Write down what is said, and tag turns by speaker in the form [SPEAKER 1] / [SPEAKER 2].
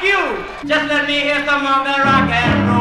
[SPEAKER 1] you. Just let me hear some of the rock and roll.